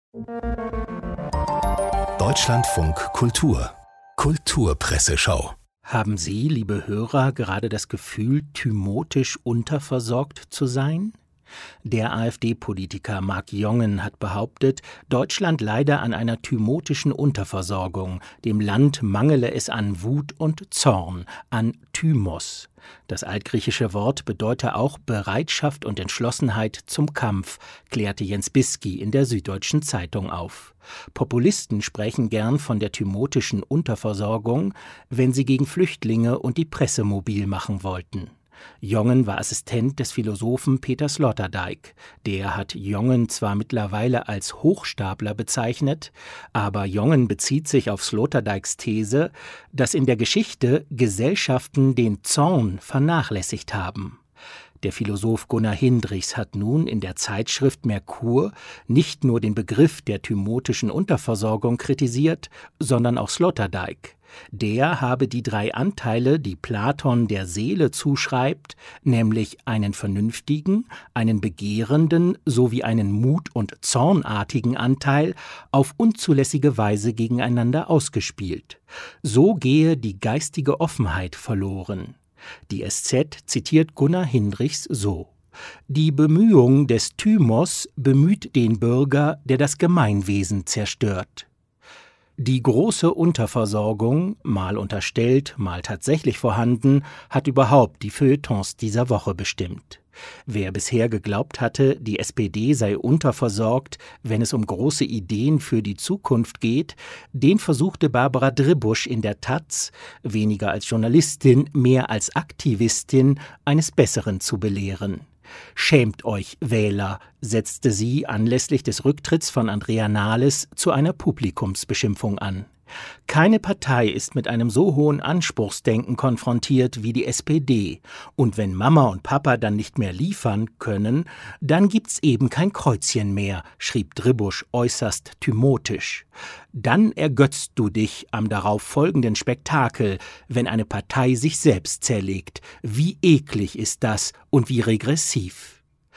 Deutschlandfunk Kultur Kulturpresseschau. Haben Sie, liebe Hörer, gerade das Gefühl, thymotisch unterversorgt zu sein? Der AfD-Politiker Marc Jongen hat behauptet, Deutschland leide an einer thymotischen Unterversorgung. Dem Land mangele es an Wut und Zorn, an Thymos. Das altgriechische Wort bedeute auch Bereitschaft und Entschlossenheit zum Kampf, klärte Jens Bisky in der Süddeutschen Zeitung auf. Populisten sprechen gern von der thymotischen Unterversorgung, wenn sie gegen Flüchtlinge und die Presse mobil machen wollten. Jongen war Assistent des Philosophen Peter Sloterdijk. Der hat Jongen zwar mittlerweile als Hochstapler bezeichnet, aber Jongen bezieht sich auf Sloterdijks These, dass in der Geschichte Gesellschaften den Zorn vernachlässigt haben. Der Philosoph Gunnar Hindrichs hat nun in der Zeitschrift Merkur nicht nur den Begriff der thymotischen Unterversorgung kritisiert, sondern auch Sloterdijk. Der habe die 3 Anteile, die Platon der Seele zuschreibt, nämlich einen vernünftigen, einen begehrenden sowie einen mut- und zornartigen Anteil, auf unzulässige Weise gegeneinander ausgespielt. So gehe die geistige Offenheit verloren. Die SZ zitiert Gunnar Hindrichs so: Die Bemühung des Thymos bemüht den Bürger, der das Gemeinwesen zerstört. Die große Unterversorgung, mal unterstellt, mal tatsächlich vorhanden, hat überhaupt die Feuilletons dieser Woche bestimmt. Wer bisher geglaubt hatte, die SPD sei unterversorgt, wenn es um große Ideen für die Zukunft geht, den versuchte Barbara Dribusch in der taz, weniger als Journalistin, mehr als Aktivistin, eines Besseren zu belehren. Schämt euch, Wähler, setzte sie anlässlich des Rücktritts von Andrea Nahles zu einer Publikumsbeschimpfung an. Keine Partei ist mit einem so hohen Anspruchsdenken konfrontiert wie die SPD. Und wenn Mama und Papa dann nicht mehr liefern können, dann gibt's eben kein Kreuzchen mehr, schrieb Dribusch äußerst thymotisch. Dann ergötzt du dich am darauf folgenden Spektakel, wenn eine Partei sich selbst zerlegt. Wie eklig ist das und wie regressiv.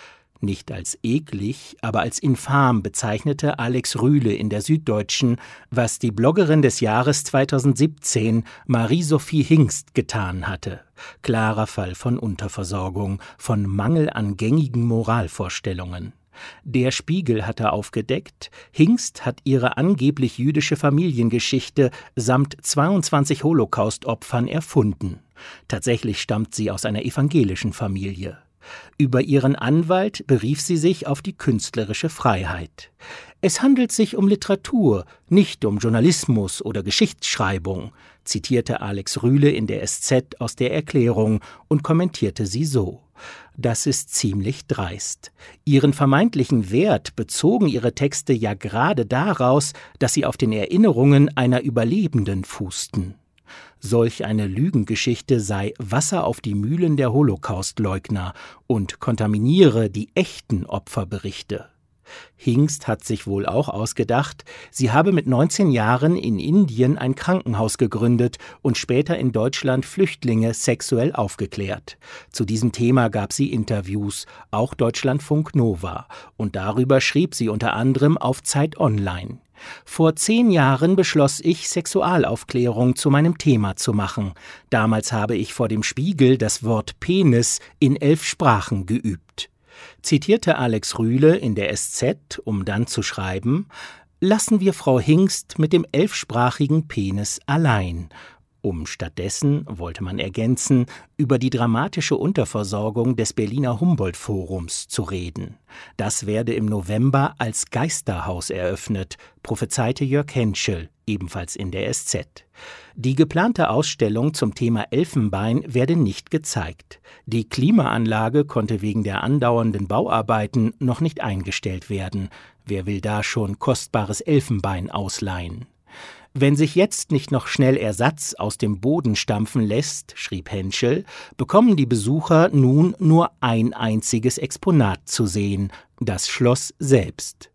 Nicht als eklig, aber als infam bezeichnete Alex Rühle in der Süddeutschen, was die Bloggerin des Jahres 2017, Marie-Sophie Hingst, getan hatte. Klarer Fall von Unterversorgung, von Mangel an gängigen Moralvorstellungen. Der Spiegel hatte aufgedeckt, Hingst hat ihre angeblich jüdische Familiengeschichte samt 22 Holocaust-Opfern erfunden. Tatsächlich stammt sie aus einer evangelischen Familie. Über ihren Anwalt berief sie sich auf die künstlerische Freiheit. Es handelt sich um Literatur, nicht um Journalismus oder Geschichtsschreibung, zitierte Alex Rühle in der SZ aus der Erklärung und kommentierte sie so: Das ist ziemlich dreist. Ihren vermeintlichen Wert bezogen ihre Texte ja gerade daraus, dass sie auf den Erinnerungen einer Überlebenden fußten. Solch eine Lügengeschichte sei Wasser auf die Mühlen der Holocaustleugner und kontaminiere die echten Opferberichte. Hingst hat sich wohl auch ausgedacht, sie habe mit 19 Jahren in Indien ein Krankenhaus gegründet und später in Deutschland Flüchtlinge sexuell aufgeklärt. Zu diesem Thema gab sie Interviews, auch Deutschlandfunk Nova, und darüber schrieb sie unter anderem auf Zeit Online. Vor 10 Jahren beschloss ich, Sexualaufklärung zu meinem Thema zu machen. Damals habe ich vor dem Spiegel das Wort Penis in 11 Sprachen geübt. Zitierte Alex Rühle in der SZ, um dann zu schreiben: Lassen wir Frau Hingst mit dem 11-sprachigen Penis allein. Stattdessen, wollte man ergänzen, über die dramatische Unterversorgung des Berliner Humboldt-Forums zu reden. Das werde im November als Geisterhaus eröffnet, prophezeite Jörg Henschel, ebenfalls in der SZ. Die geplante Ausstellung zum Thema Elfenbein werde nicht gezeigt. Die Klimaanlage konnte wegen der andauernden Bauarbeiten noch nicht eingestellt werden. Wer will da schon kostbares Elfenbein ausleihen? Wenn sich jetzt nicht noch schnell Ersatz aus dem Boden stampfen lässt, schrieb Henschel, bekommen die Besucher nun nur ein einziges Exponat zu sehen, das Schloss selbst.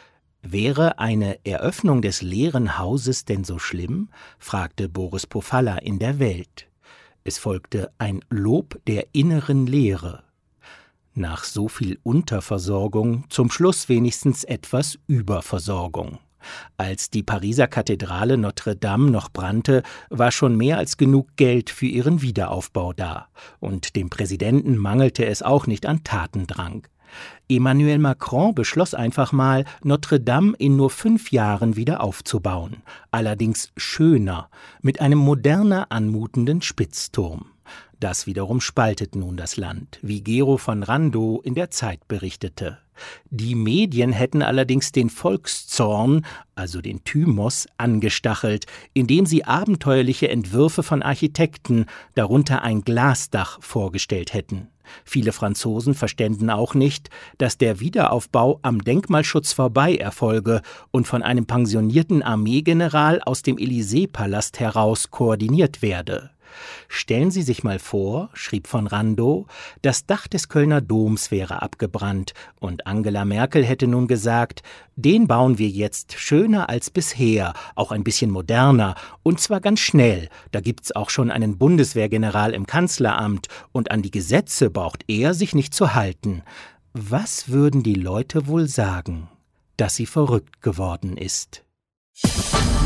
Wäre eine Eröffnung des leeren Hauses denn so schlimm? Fragte Boris Pofalla in der Welt. Es folgte ein Lob der inneren Leere. Nach so viel Unterversorgung zum Schluss wenigstens etwas Überversorgung. Als die Pariser Kathedrale Notre-Dame noch brannte, war schon mehr als genug Geld für ihren Wiederaufbau da. Und dem Präsidenten mangelte es auch nicht an Tatendrang. Emmanuel Macron beschloss einfach mal, Notre-Dame in nur 5 Jahren wieder aufzubauen. Allerdings schöner, mit einem moderner anmutenden Spitzturm. Das wiederum spaltet nun das Land, wie Gero von Randow in der Zeit berichtete. Die Medien hätten allerdings den Volkszorn, also den Thymos, angestachelt, indem sie abenteuerliche Entwürfe von Architekten, darunter ein Glasdach, vorgestellt hätten. Viele Franzosen verständen auch nicht, dass der Wiederaufbau am Denkmalschutz vorbei erfolge und von einem pensionierten Armeegeneral aus dem Élysée-Palast heraus koordiniert werde. Stellen Sie sich mal vor, schrieb von Randow, das Dach des Kölner Doms wäre abgebrannt und Angela Merkel hätte nun gesagt, den bauen wir jetzt schöner als bisher, auch ein bisschen moderner und zwar ganz schnell, da gibt's auch schon einen Bundeswehrgeneral im Kanzleramt und an die Gesetze braucht er sich nicht zu halten. Was würden die Leute wohl sagen? Dass sie verrückt geworden ist.